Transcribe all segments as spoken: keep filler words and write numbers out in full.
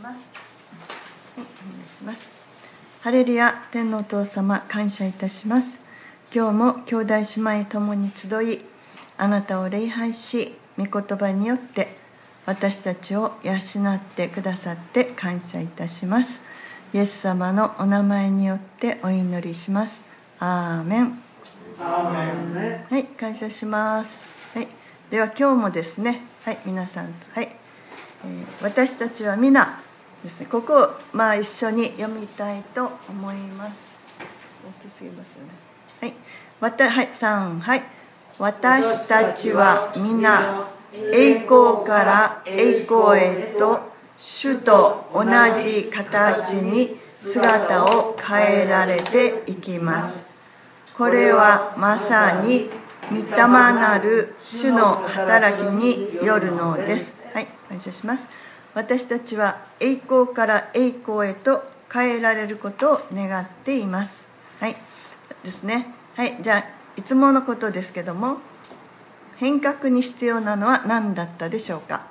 ます。はい、お願いします。ハレルヤ、天のお父様、感謝いたします。今日も兄弟姉妹ともに集い、あなたを礼拝し、御言葉によって私たちを養ってくださって感謝いたします。イエス様のお名前によってお祈りします。アーメン。 アーメン。 はい、感謝します。はい、では今日もですね、はい、皆さんと、はい、えー、私たちは皆ですね、ここをまあ一緒に読みたいと思います。大きすぎますよね。はい、わた、はい、さん、はい。私たちは皆栄光から栄光へと主と同じ形に姿を変えられていきます。これはまさに御霊なる主の働きによるのです。はい、感謝します。私たちは栄光から栄光へと変えられることを願っています。はい、ですね。はい、じゃあいつものことですけども、変革に必要なのは何だったでしょうか。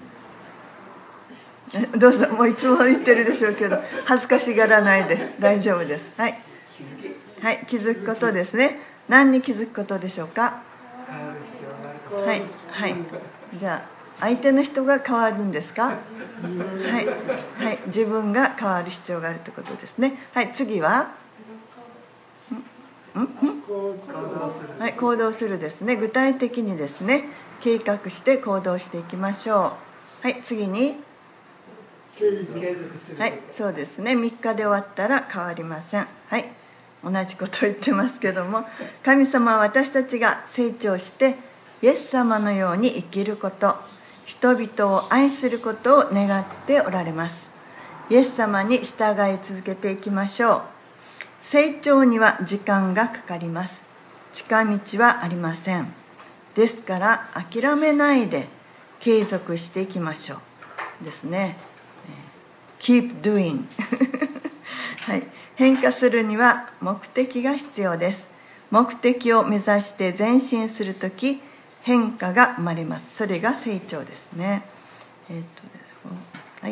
どうぞ、もういつも言ってるでしょうけど、恥ずかしがらないで大丈夫です。はい、はい、気づくことですね。何に気づくことでしょうか。はい、はい、じゃあ相手の人が変わるんですか。はい、はい、自分が変わる必要があるということですね。はい、次はんんはい、行動するですね。具体的にですね、計画して行動していきましょう。はい、次にはい、そうですね。みっかで終わったら変わりません。はい、同じこと言ってますけども、神様は私たちが成長してイエス様のように生きること、人々を愛することを願っておられます。イエス様に従い続けていきましょう。成長には時間がかかります。近道はありません。ですから諦めないで継続していきましょうですね。Keep doing はい、変化するには目的が必要です。目的を目指して前進するとき、変化が生まれます。それが成長ですね。えー、っとですはい。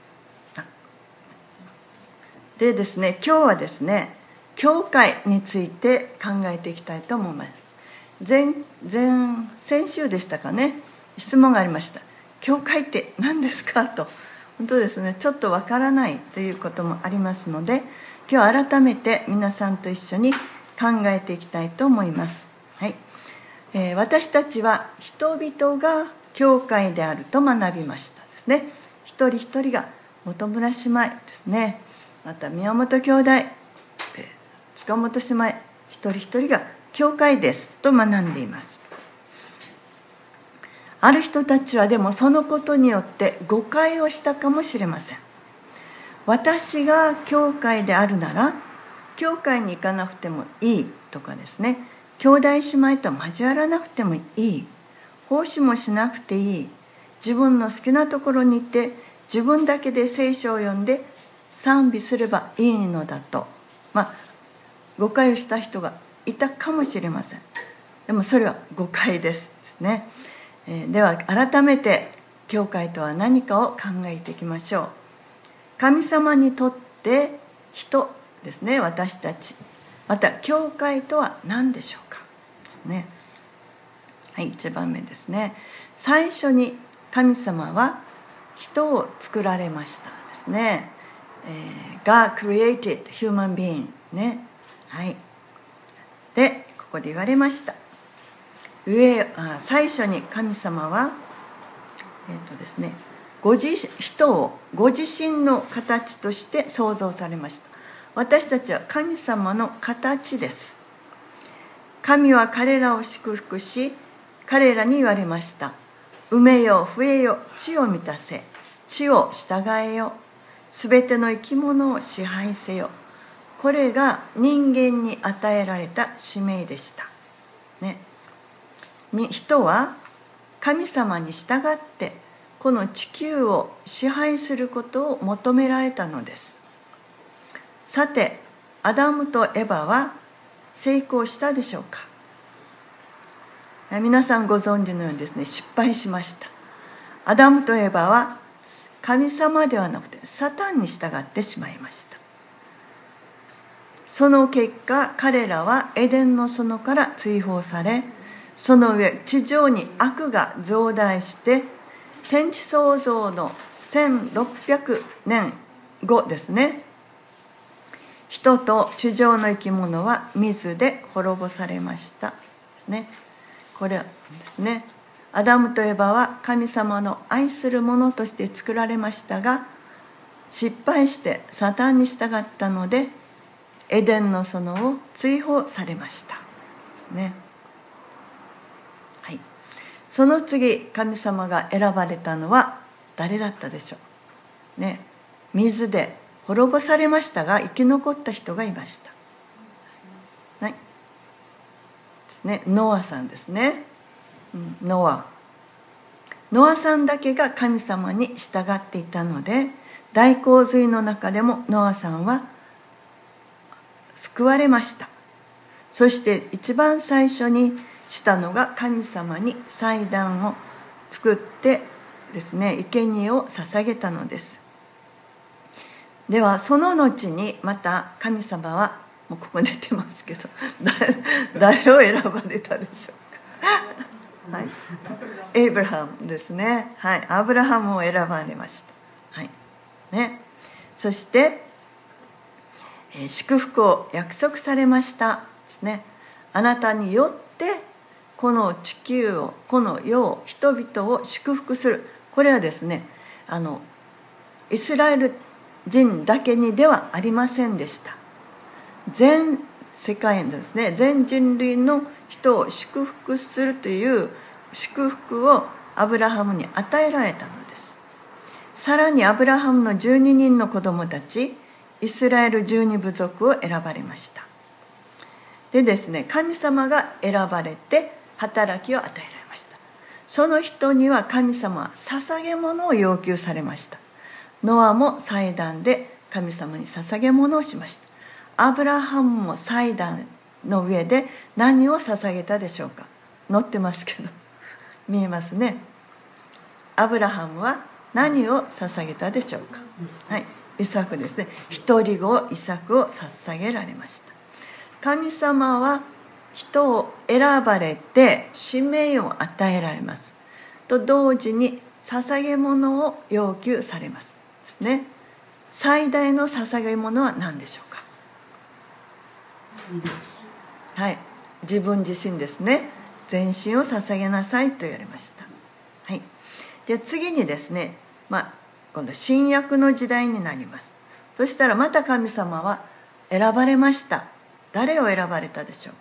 でですね、今日はですね、教会について考えていきたいと思います。前、前、先週でしたかね、質問がありました。教会って何ですかと。本当ですね、ちょっとわからないということもありますので、今日改めて皆さんと一緒に考えていきたいと思います。はい、えー、私たちは人々が教会であると学びましたですね。一人一人が本村姉妹ですね、また宮本兄弟、塚本姉妹、一人一人が教会ですと学んでいます。ある人たちはでもそのことによって誤解をしたかもしれません。私が教会であるなら教会に行かなくてもいいとかですね、兄弟姉妹と交わらなくてもいい、奉仕もしなくていい、自分の好きなところに行って自分だけで聖書を読んで賛美すればいいのだと、まあ、誤解をした人がいたかもしれません。でもそれは誤解ですですね。えー、では改めて教会とは何かを考えていきましょう。神様にとって人ですね、私たち、また教会とは何でしょうかですね。はい、いちばんめですね。最初に神様は人を作られましたですね。えー、God created human being ね。はい。で、ここで言われました。上あ最初に神様は、えーとですね、ご自人をご自身の形として創造されました。私たちは神様の形です。神は彼らを祝福し、彼らに言われました。埋めよ、増えよ、地を満たせ、地を従えよ、すべての生き物を支配せよ。これが人間に与えられた使命でした。ね、に人は神様に従ってこの地球を支配することを求められたのです。さて、アダムとエバは成功したでしょうか。皆さんご存知のようにですね、失敗しました。アダムとエバは神様ではなくてサタンに従ってしまいました。その結果、彼らはエデンの園から追放され、その上地上に悪が増大して、天地創造のせんろっぴゃくねんごですね、人と地上の生き物は水で滅ぼされましたですね。これですね、アダムとエバは神様の愛する者として作られましたが、失敗してサタンに従ったのでエデンの園を追放されましたね。はい、その次、神様が選ばれたのは誰だったでしょうね。水で滅ぼされましたが生き残った人がいました。はいですね、ノアさんですね。うん、ノアノアさんだけが神様に従っていたので、大洪水の中でもノアさんは救われました。そして一番最初にしたのが神様に祭壇を作ってですね、生贄を捧げたのです。ではその後にまた神様は、もうここ出てますけど、誰を選ばれたでしょうか。はい、エイブラハムですね。はい、アブラハムを選ばれました。はいね、そして祝福を約束されましたですね。あなたによってこの地球を、この世を、人々を祝福する。これはですね、あのイスラエル人だけにではありませんでした。全世界のですね、全人類の人を祝福するという祝福をアブラハムに与えられたのです。さらにアブラハムのじゅうににんの子供たち、イスラエルじゅうに部族を選ばれました。でですね、神様が選ばれて働きを与えられました。その人には神様は捧げ物を要求されました。ノアも祭壇で神様に捧げ物をしました。アブラハムも祭壇の上で何を捧げたでしょうか。載ってますけど見えますね。アブラハムは何を捧げたでしょうか。はい、イサクですね。一人子イサクを捧げられました。神様は人を選ばれて使命を与えられますと同時に捧げ物を要求されますですね。最大の捧げ物は何でしょうか。はい、自分自身ですね。全身を捧げなさいと言われました。はい、で次にですね、まあ、今度は新約の時代になります。そしたらまた神様は選ばれました。誰を選ばれたでしょう。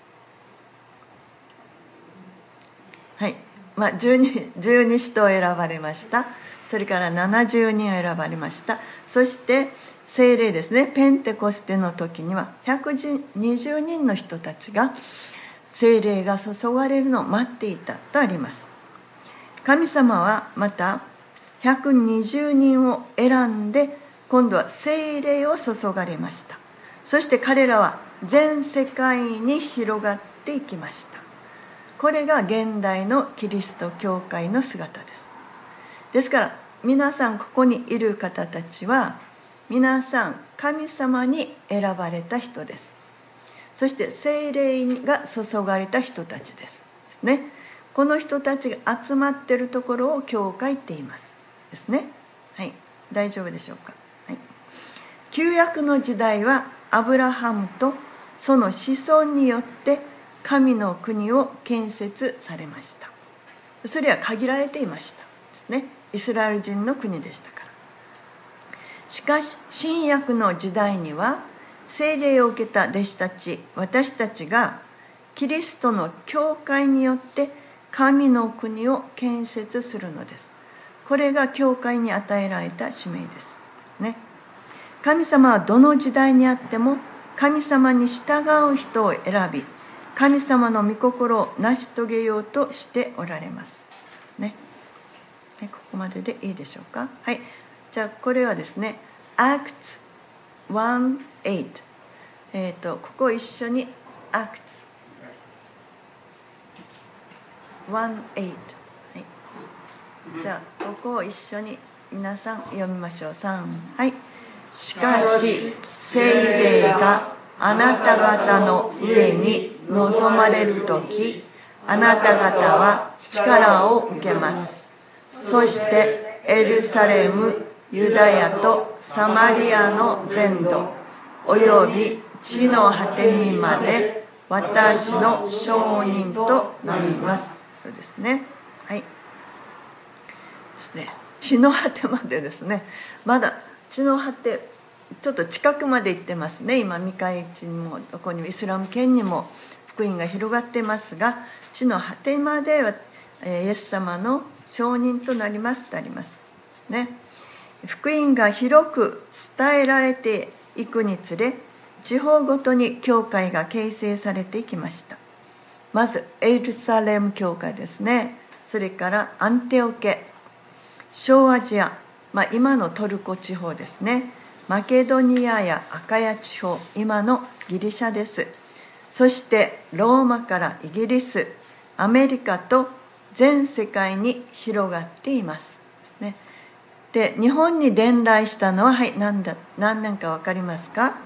はい、まあ、じゅうに、じゅうに使徒を選ばれました。それからななじゅうにんを選ばれました。そして聖霊ですね、ペンテコステの時にはひゃくにじゅうにんの人たちが聖霊が注がれるのを待っていたとあります。神様はまたひゃくにじゅうにんを選んで今度は聖霊を注がれました。そして彼らは全世界に広がっていきました。これが現代のキリスト教会の姿です。ですから皆さんここにいる方たちは皆さん神様に選ばれた人です。そして聖霊が注がれた人たちですね。この人たちが集まっているところを教会って言いますですね。はい、大丈夫でしょうか。はい、旧約の時代はアブラハムとその子孫によって神の国を建設されました。それは限られていましたですね。イスラエル人の国でしたから。しかし新約の時代には聖霊を受けた弟子たち、私たちがキリストの教会によって神の国を建設するのです。これが教会に与えられた使命ですね。神様はどの時代にあっても神様に従う人を選び、神様の御心を成し遂げようとしておられますね。ここまででいいでしょうか。はい、じゃあこれはですね アクツじゅうはち、えっとここ一緒に アクツじゅうはち、はい、じゃあここを一緒に皆さん読みましょう。さん、はい。しかし聖霊があなた方の上に臨まれるとき、あなた方は力を受けます。そしてエルサレム、ユダヤとサマリアの全土および地の果てにまで私の証人となります。そうですね。はい。ですね。地の果てまでですね。まだ地の果てちょっと近くまで行ってますね。今未開地にもどこにもイスラム圏にも福音が広がっていますが、地の果てまではイエス様の証人となりますとありますね。福音が広く伝えられていくにつれ、地方ごとに教会が形成されていきました。まずエルサレム教会ですね。それからアンテオケ、小アジア、まあ、今のトルコ地方ですね。マケドニアやアカヤ地方、今のギリシャです。そしてローマからイギリス、アメリカと全世界に広がっています。ね、で、日本に伝来したのは、はい、何だ、何年か分かりますか？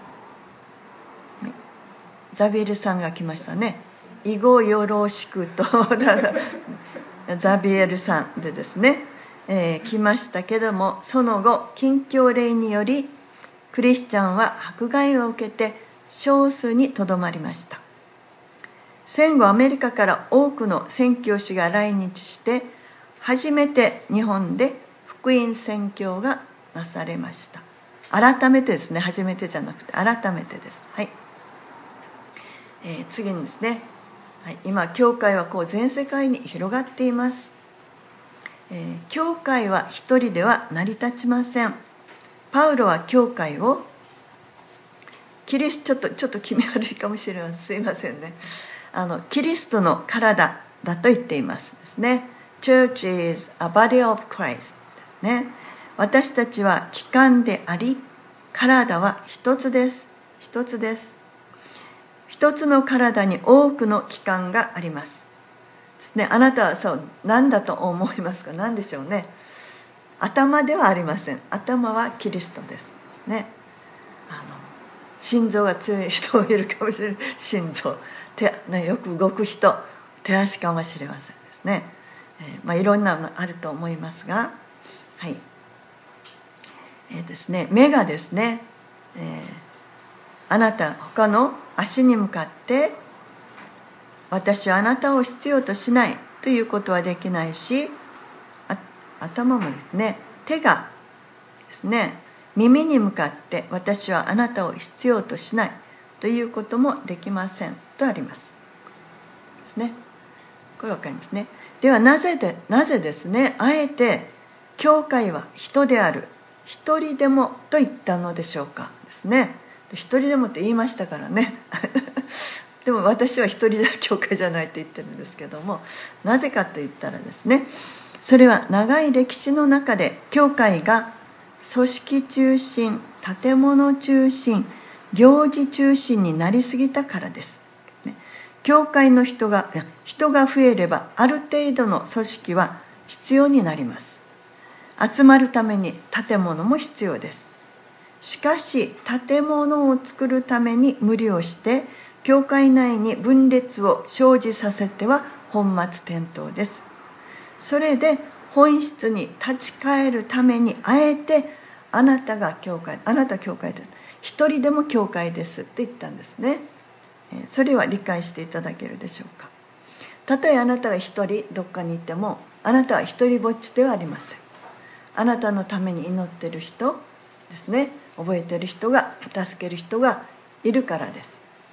ザビエルさんが来ましたね。以後よろしくとザビエルさんでですね、えー、来ましたけども、その後禁教令によりクリスチャンは迫害を受けて少数にとどまりました。戦後アメリカから多くの宣教師が来日して初めて日本で福音宣教がなされました。改めてですね、初めてじゃなくて改めてです。はい。えー、次にですね、はい、今教会はこう全世界に広がっています。えー、教会は一人では成り立ちません。パウロは教会をキリストちょっとちょっと気味悪いかもしれません。すいませんね。あのキリストの体だと言っていますですね。Church is a body of Christ ですね。私たちは器官であり、体は一つです。一つです。一つの体に多くの器官があります。ですね。あなたはそう何だと思いますか？何でしょうね。頭ではありません。頭はキリストですね。あの心臓が強い人もいるかもしれない。心臓手、ね、よく動く人、手足かもしれませんですね。えーまあ、いろんなのあると思いますが、はい、えー、ですね、目がですね、えー、あなた他の足に向かって私はあなたを必要としないということはできないし、頭もですね、手がですね、耳に向かって私はあなたを必要としないということもできませんとあります。ですね。これわかりますね。ではなぜでなぜですね、あえて教会は人である、一人でもと言ったのでしょうかですね。一人でもって言いましたからね。でも私は一人じゃ教会じゃないと言ってるんですけども、なぜかと言ったらですね、それは長い歴史の中で教会が組織中心、建物中心、行事中心になりすぎたからです。教会の人が人が増えればある程度の組織は必要になります。集まるために建物も必要です。しかし建物を作るために無理をして教会内に分裂を生じさせては本末転倒です。それで本質に立ち返るためにあえてあなたが教会、あなた教会です。一人でも教会ですって言ったんですね。それは理解していただけるでしょうか。たとえあなたが一人どっかにいても、あなたは一人ぼっちではありません。あなたのために祈っている人ですね、覚えている人が、助ける人がいるからです。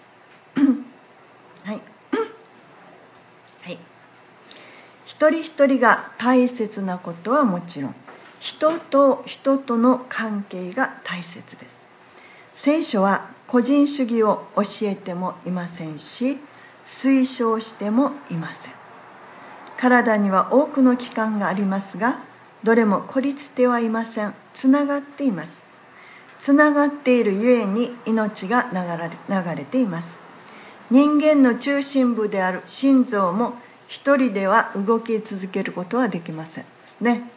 はい。はい。一人一人が大切なことはもちろん、人と人との関係が大切です。聖書は個人主義を教えてもいませんし、推奨してもいません。体には多くの器官がありますが、どれも孤立ではいません。つながっています。つながっているゆえに命が流れ、流れています。人間の中心部である心臓も一人では動き続けることはできませんですね。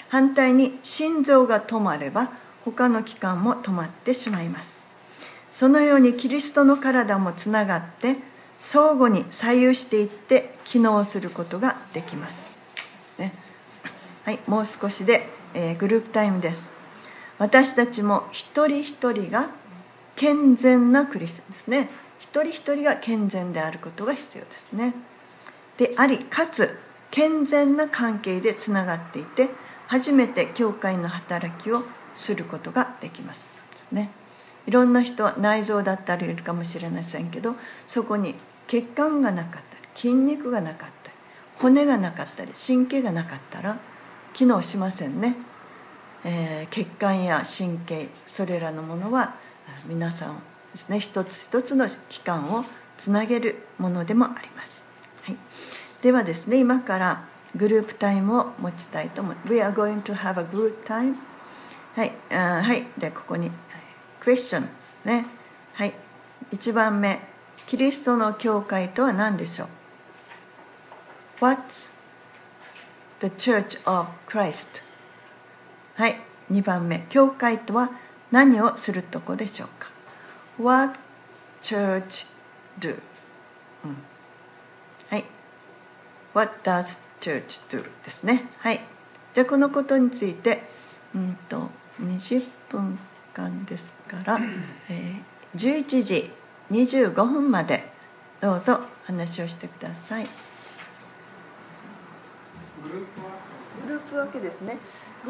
反対に心臓が止まれば他の器官も止まってしまいます。そのようにキリストの体もつながって相互に左右していって機能することができます、ね。はい、もう少しで、えー、グループタイムです。私たちも一人一人が健全なクリスチャンですね。一人一人が健全であることが必要ですね。であり、かつ健全な関係でつながっていて初めて教会の働きをすることができますですね。いろんな人は内臓だったりいるかもしれませんけど、そこに血管がなかったり筋肉がなかったり骨がなかったり神経がなかったら機能しませんね。えー、血管や神経、それらのものは皆さんですね、一つ一つの器官をつなげるものでもあります、はい。ではですね、今からグループタイムを持ちたいと思います。 We are going to have a group time。 はい、あはい、でここにクエスチョンですね。はい、いちばんめ、キリストの教会とは何でしょう。 What's the Church of Christ。 はい、にばんめ、教会とは何をするとこでしょうか。 What church do、うん、はい、What does church do ですね。はい、じゃあこのことについてうんとにじゅっぷんかんですから、えー、じゅういちじにじゅうごふんまでどうぞ話をしてください。 グループ分け、 グループ分けですね。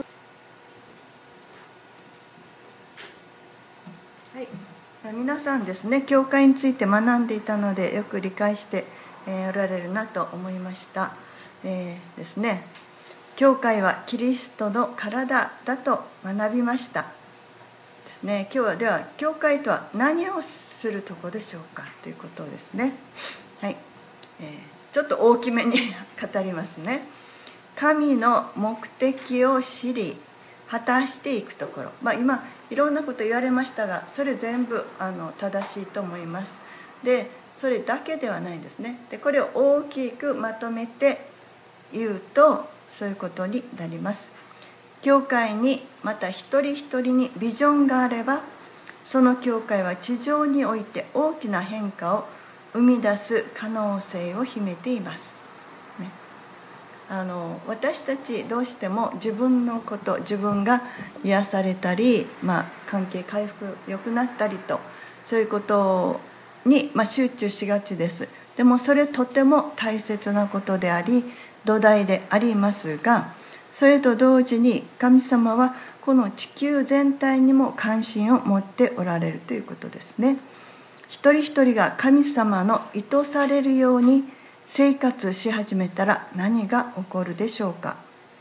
はい、皆さんですね、教会について学んでいたのでよく理解しておられるなと思いました、えー、ですね。教会はキリストの体だと学びましたですね。今日はでは教会とは何をするところでしょうかということですね。はい、えー、ちょっと大きめに語りますね。神の目的を知り果たしていくところ、まあ、今いろんなこと言われましたが、それ全部あの正しいと思います。でそれだけではないんですね。でこれを大きくまとめて言うとそういうことになります。教会にまた一人一人にビジョンがあれば、その教会は地上において大きな変化を生み出す可能性を秘めています、ね。あの私たちどうしても自分のこと、自分が癒されたり、まあ、関係回復良くなったりと、そういうことに、まあ、集中しがちです。でもそれとても大切なことであり土台でありますが、それと同時に神様はこの地球全体にも関心を持っておられるということですね。一人一人が神様の意図されるように生活し始めたら何が起こるでしょうか。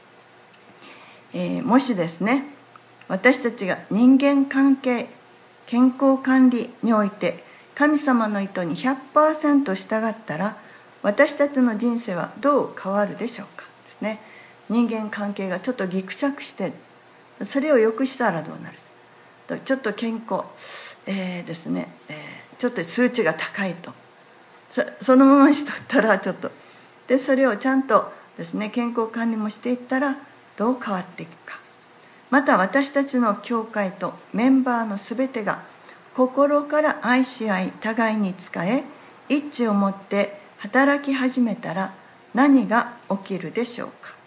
えー、もしですね、私たちが人間関係、健康管理において神様の意図に ひゃくパーセント 従ったら、私たちの人生はどう変わるでしょうかですね。人間関係がちょっとぎくしゃくして、それを良くしたらどうなる。ちょっと健康、えー、ですね、えー、ちょっと数値が高いと、そ, そのままにしとったらちょっとで、それをちゃんとですね健康管理もしていったらどう変わっていくか。また私たちの教会とメンバーのすべてが心から愛し合い、互いに仕え一致を持って働き始めたら何が起きるでしょうか。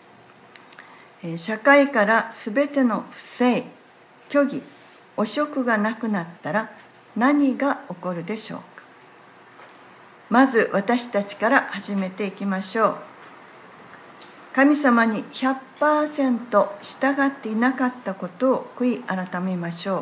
社会からすべての不正、虚偽、汚職がなくなったら何が起こるでしょうか。まず私たちから始めていきましょう。神様に ひゃくパーセント 従っていなかったことを悔い改めましょ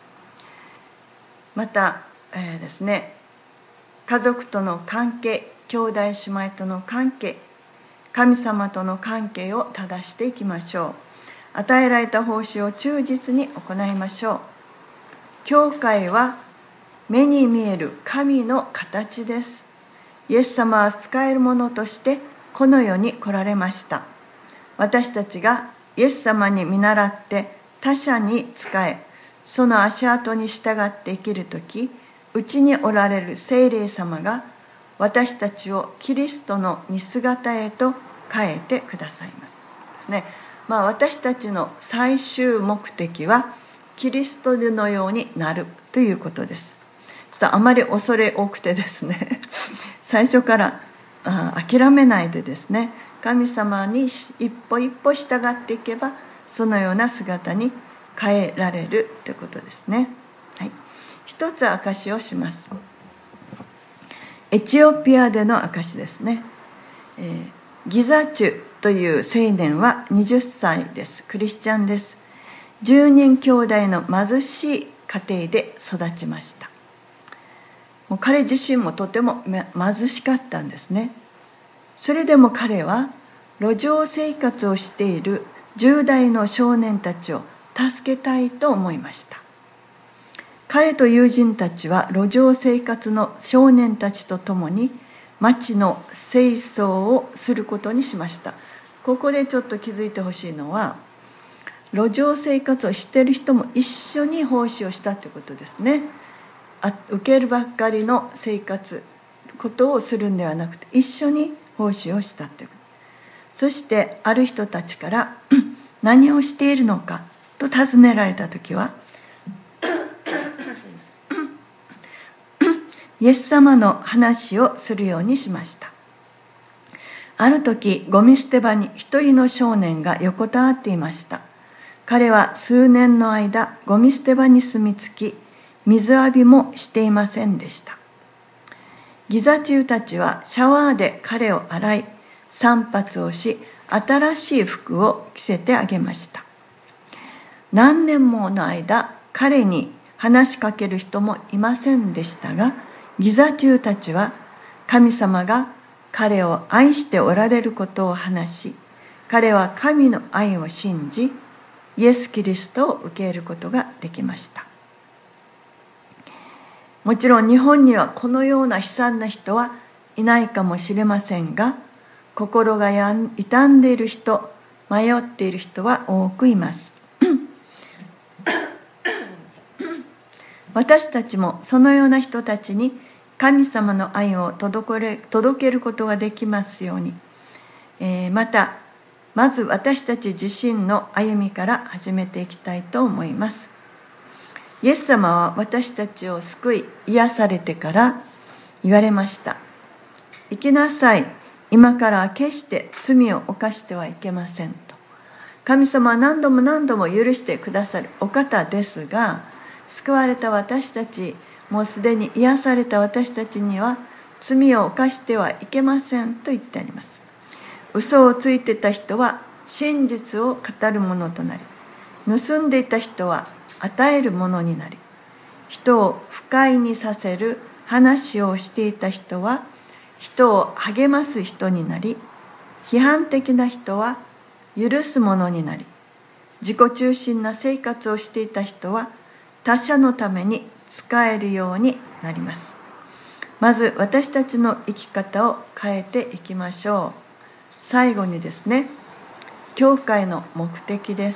う。また、えーですね、家族との関係、兄弟姉妹との関係、神様との関係を正していきましょう。与えられた奉仕を忠実に行いましょう。教会は目に見える神の形です。イエス様は使えるものとしてこの世に来られました。私たちがイエス様に見習って他者に仕え、その足跡に従って生きるとき、うちにおられる聖霊様が私たちをキリストの似姿へと変えてくださいます。ですね。 まあ、私たちの最終目的はキリストのようになるということです。ちょっとあまり恐れ多くてですね最初からあ諦めないでですね、神様に一歩一歩従っていけばそのような姿に変えられるということですね。はい、一つ証をします。エチオピアでの証ですね。えー、ギザチュという青年ははたちです。クリスチャンです。じゅうにん兄弟の貧しい家庭で育ちました。もう彼自身もとても貧しかったんですね。それでも彼は路上生活をしているじゅう代の少年たちを助けたいと思いました。彼と友人たちは路上生活の少年たちと共に町の清掃をすることにしました。ここでちょっと気づいてほしいのは、路上生活をしている人も一緒に奉仕をしたということですね。あ受けるばっかりの生活ことをするんではなくて、一緒に奉仕をしたということ。そしてある人たちから何をしているのかと尋ねられたときはイエス様の話をするようにしました。ある時、ゴミ捨て場に一人の少年が横たわっていました。彼は数年の間、ゴミ捨て場に住み着き、水浴びもしていませんでした。ギザ中たちはシャワーで彼を洗い、散髪をし、新しい服を着せてあげました。何年もの間、彼に話しかける人もいませんでしたが、ギザ中たちは神様が彼を愛しておられることを話し、彼は神の愛を信じ、イエス・キリストを受け入れることができました。もちろん日本にはこのような悲惨な人はいないかもしれませんが、心が傷んでいる人、迷っている人は多くいます。私たちもそのような人たちに神様の愛を届ける、届けることができますように、えー、またまず私たち自身の歩みから始めていきたいと思います。イエス様は私たちを救い癒されてから言われました。生きなさい、今からは決して罪を犯してはいけませんと。神様は何度も何度も許してくださるお方ですが、救われた私たち、もうすでに癒された私たちには罪を犯してはいけませんと言ってあります。嘘をついてた人は真実を語るものとなり、盗んでいた人は与えるものになり、人を不快にさせる話をしていた人は人を励ます人になり、批判的な人は許すものになり、自己中心な生活をしていた人は他者のために使えるようになります。まず私たちの生き方を変えていきましょう。最後にですね、教会の目的です。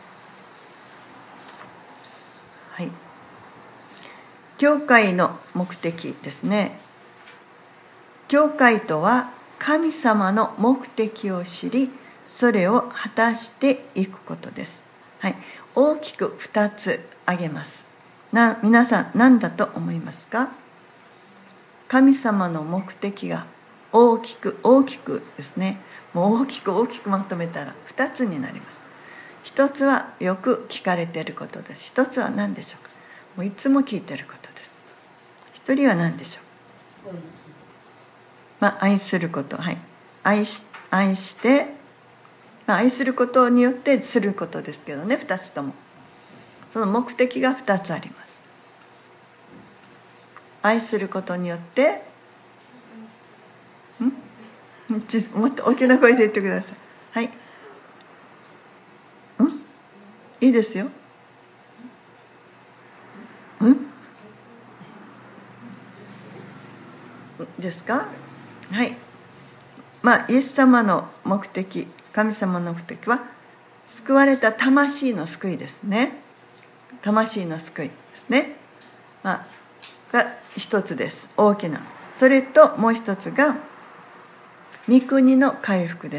はい。教会の目的ですね。教会とは神様の目的を知り、それを果たしていくことです。はい。大きくふたつ挙げます。な皆さん何だと思いますか？神様の目的が大きく大きくですね、もう大きく大きくまとめたらふたつになります。ひとつはよく聞かれていることです。ひとつは何でしょうか？もういつも聞いていることです。ひとりは何でしょう？まあ、愛すること、はい、愛し、愛して、まあ、愛することによってすることですけどね、ふたつとも。その目的がふたつあります。愛することによって、んもっと大きな声で言ってください。はい。んいいですよ。んですか？はい。まあ、イエス様の目的、神様の目的は、救われた魂の救いですね。魂の救いですね。まあ、が一つです。大きな。それともう一つが、御国の回復です。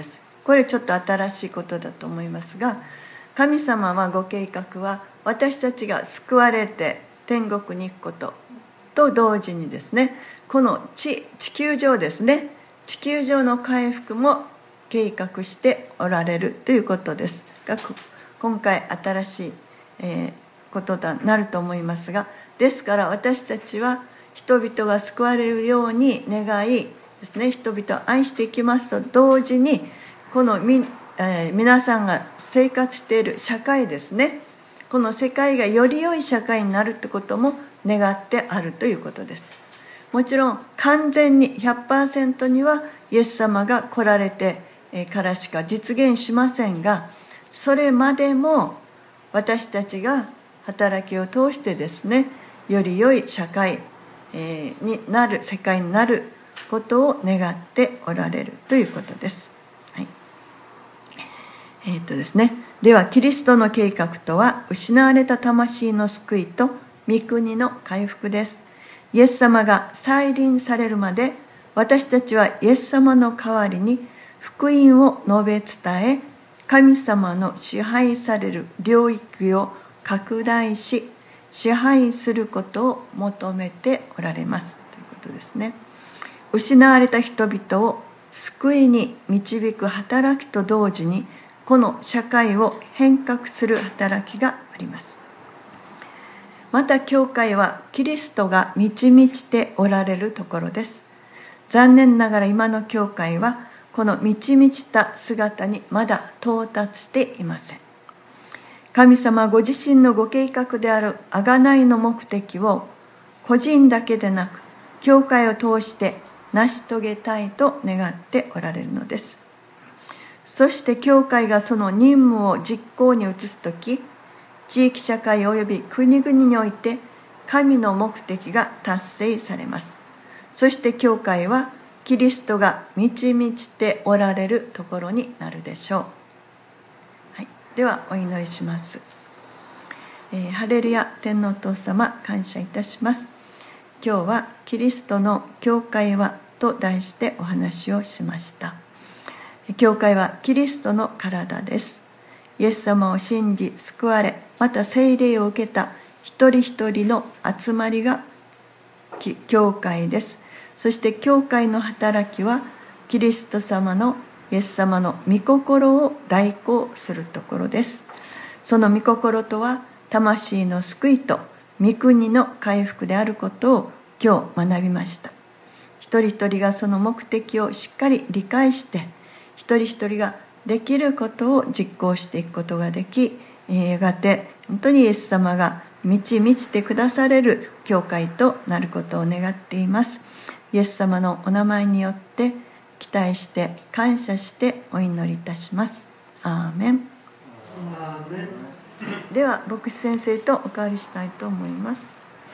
これちょっと新しいことだと思いますが、神様はご計画は私たちが救われて天国に行くことと同時にですね、この 地, 地球上ですね地球上の回復も計画しておられるということですが、今回新しい、えー、ことになると思いますが、ですから私たちは人々が救われるように願いですね、人々を愛していきますと同時に、このみ、えー、皆さんが生活している社会ですね、この世界がより良い社会になるということも願ってあるということです。もちろん完全に ひゃくパーセント にはイエス様が来られてからしか実現しませんが、それまでも私たちが働きを通してですね、より良い社会になる、世界になることを願っておられるということです。はい、えーとですね、ではキリストの計画とは、失われた魂の救いと御国の回復です。イエス様が再臨されるまで、私たちはイエス様の代わりに福音を述べ伝え、神様の支配される領域を拡大し、支配することを求めておられますということですね。失われた人々を救いに導く働きと同時に、この社会を変革する働きがあります。また教会はキリストが満ち満ちておられるところです。残念ながら今の教会はこの満ち満ちた姿にまだ到達していません。神様ご自身のご計画である贖いの目的を個人だけでなく教会を通して成し遂げたいと願っておられるのです。そして教会がその任務を実行に移すとき、地域社会及び国々において神の目的が達成されます。そして教会はキリストが満ち満ちておられるところになるでしょう。はい、ではお祈りします。えー、ハレルヤ天皇父様、感謝いたします。今日はキリストの教会はと題してお話をしました。教会はキリストの体です。イエス様を信じ救われ、また聖霊を受けた一人一人の集まりが教会です。そして教会の働きはキリスト様のイエス様の御心を代行するところです。その御心とは魂の救いと御国の回復であることを今日学びました。一人一人がその目的をしっかり理解して、一人一人ができることを実行していくことができ、やがて本当にイエス様が満ち満ちてくだされる教会となることを願っています。イエス様のお名前によって期待して感謝してお祈りいたします。アーメン。 アーメン。 では牧師先生とお代わりしたいと思います。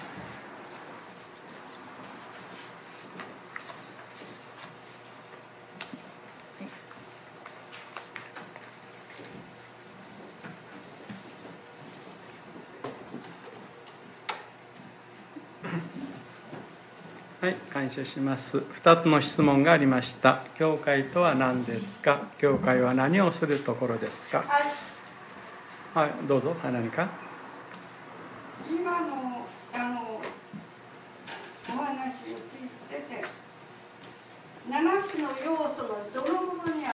はい、感謝します。ふたつの質問がありました。教会とは何ですか？教会は何をするところですか？はい、どうぞ。はい、何か？ 今のあのお話を聞いてて、ななつの要素のどの部分に